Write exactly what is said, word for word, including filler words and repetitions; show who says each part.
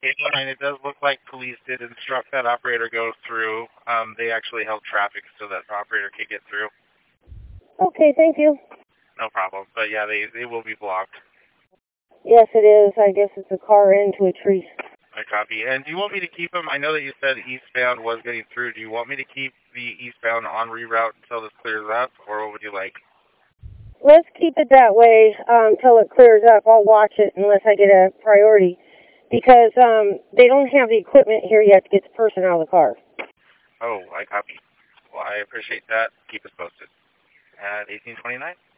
Speaker 1: And it does look like police did instruct that operator go through. Um, they actually held traffic so that the operator could get through.
Speaker 2: Okay, thank you.
Speaker 1: No problem. But yeah, they, they will be blocked.
Speaker 2: Yes, it is. I guess it's a car into a tree.
Speaker 1: I copy. And do you want me to keep them? I know that you said eastbound was getting through. Do you want me to keep the eastbound on reroute until this clears up, or what would you like?
Speaker 2: Let's keep it that way um, until it clears up. I'll watch it unless I get a priority. Because um, they don't have the equipment here yet to get the person out of the car.
Speaker 1: Oh, I copy. Well, I appreciate that. Keep us posted. At eighteen twenty-nine.